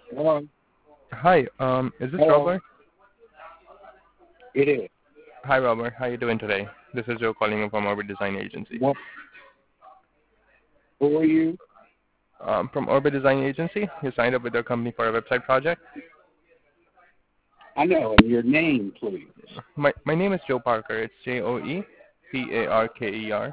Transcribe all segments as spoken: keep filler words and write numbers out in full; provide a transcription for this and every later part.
Hello. Hi, um, is this Hello. Robert? It is. Hi, Robert. How are you doing today? This is Joe calling you from Orbit Design Agency. What? Who are you? Um, from Orbit Design Agency, you signed up with our company for a website project. I know. And your name, please. My my name is Joe Parker. It's J O E P A R K E R.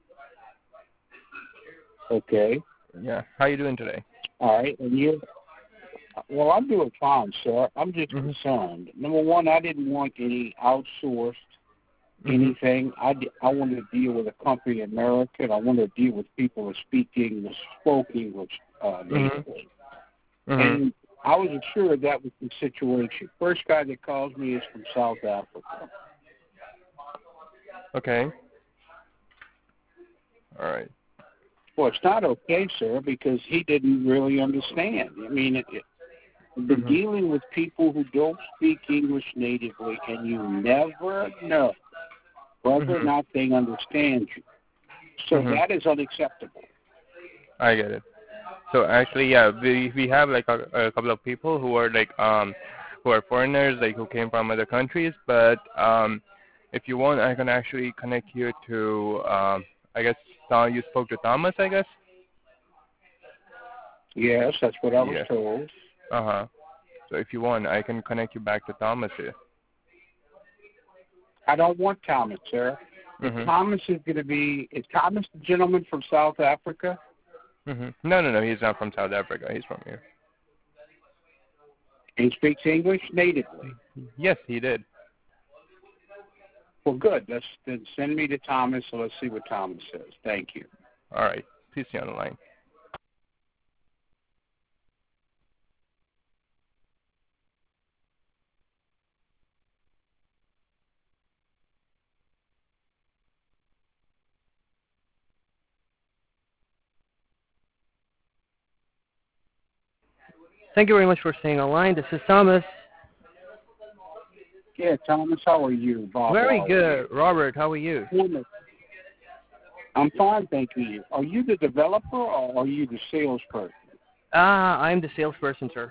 Okay. Yeah. How are you doing today? All right. And you? Well, I'm doing fine, sir. I'm just Mhm. concerned. Number one, I didn't want any outsourced Mhm. anything. I, di- I wanted to deal with a company in America, and I wanted to deal with people who speak English, spoke English uh, Mhm. natively. Mhm. And I was assured that was the situation. First guy that calls me is from South Africa. Okay. All right. Well, it's not okay, sir, because he didn't really understand. I mean, it, it, I've been Mhm. dealing with people who don't speak English natively, and you never know whether or Mhm. not they understand you. So Mhm. that is unacceptable. I get it. So actually, yeah, we we have like a, a couple of people who are like um who are foreigners, like who came from other countries. But um, if you want, I can actually connect you to um I guess uh, you spoke to Thomas, I guess. Yes, that's what I was Yes. told. Uh huh. So if you want, I can connect you back to Thomas here. I don't want Thomas, sir. If Mhm. Thomas is going to be, is Thomas the gentleman from South Africa? Mhm. No, no, no. He's not from South Africa. He's from here. He speaks English natively. Yes, he did. Well, good. Let's then send me to Thomas, so let's see what Thomas says. Thank you. All right. Please stay on the line. Thank you very much for staying online. This is Thomas. Yeah, Thomas, how are you? Bob Very Wallace good. here. Robert, how are you? I'm fine, thank you. Are you the developer or are you the salesperson? Ah, I'm the salesperson, sir.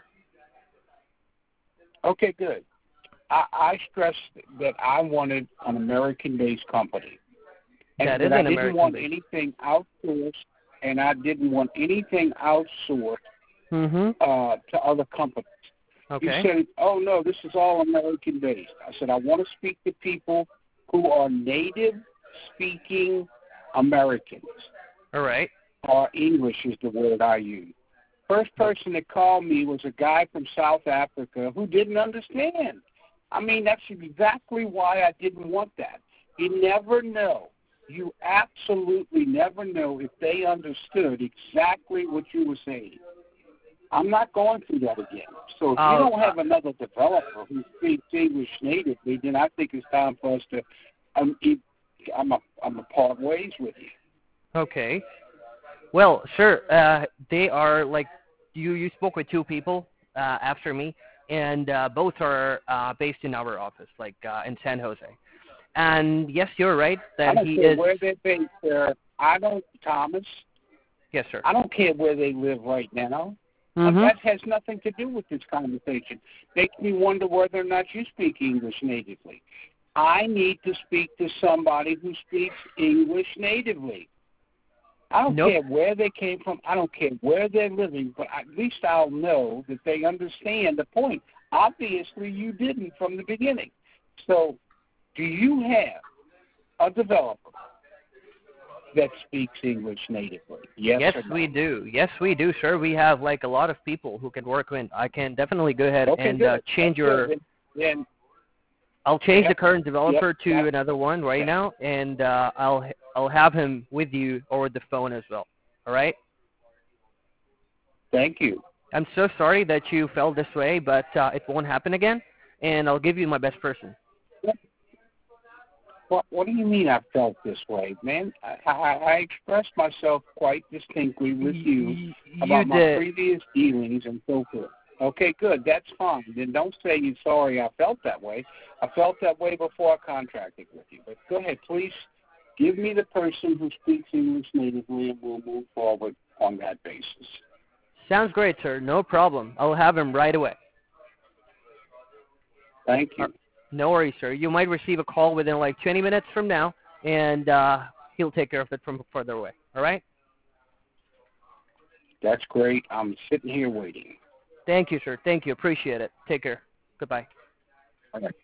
Okay, good. I, I stressed that I wanted an American-based company, and That that is I an didn't American want base. anything outsourced, and I didn't want anything outsourced Mm-hmm. uh, to other companies. You Okay. said, "Oh no, this is all American-based." I said, "I want to speak to people who are native-speaking Americans." All right. Or English is the word I use. First Oh, person that called me was a guy from South Africa who didn't understand. I mean, that's exactly why I didn't want that. You never know. You absolutely never know if they understood exactly what you were saying. I'm not going through that again. So if you I'll, don't uh, have another developer who speaks English natively, then I think it's time for us to. Um, I'm a, I'm a part ways with you. okay. Well, sir, uh, they are like you. You spoke with two people uh, after me, and uh, both are uh, based in our office, like uh, in San Jose. And yes, you're right I that don't he care is. where they're based, sir. I don't, Thomas. Yes, sir. I don't care where they live right now. Uh, Mm-hmm. that has nothing to do with this conversation. Makes me wonder whether or not you speak English natively. I need to speak to somebody who speaks English natively. I don't Nope. care where they came from. I don't care where they're living, but at least I'll know that they understand the point. Obviously, you didn't from the beginning. So, do you have a developer that speaks English natively? Yes Yes, or we no? do. Yes, we do, sir. We have like a lot of people who can work with. I can definitely go ahead Okay, and uh, good. That's change good. your. Then, then I'll change the yep, current yep. developer to That, another one right that. now, and uh, I'll I'll have him with you over the phone as well. All right. Thank you. I'm so sorry that you felt this way, but uh, it won't happen again, and I'll give you my best person. What What do you mean? I felt this way, man? I, I, I expressed myself quite distinctly with Y- you y- you about my did. previous dealings and so forth. Okay, good. That's fine. Then don't say you're sorry. I felt that way. I felt that way before I contracted with you. But go ahead, please. Give me the person who speaks English natively, and we'll move forward on that basis. Sounds great, sir. No problem. I'll have him right away. Thank you. No worries, sir. You might receive a call within like twenty minutes from now, and uh, he'll take care of it from further away. All right? That's great. I'm sitting here waiting. Thank you, sir. Thank you. Appreciate it. Take care. Goodbye. All right.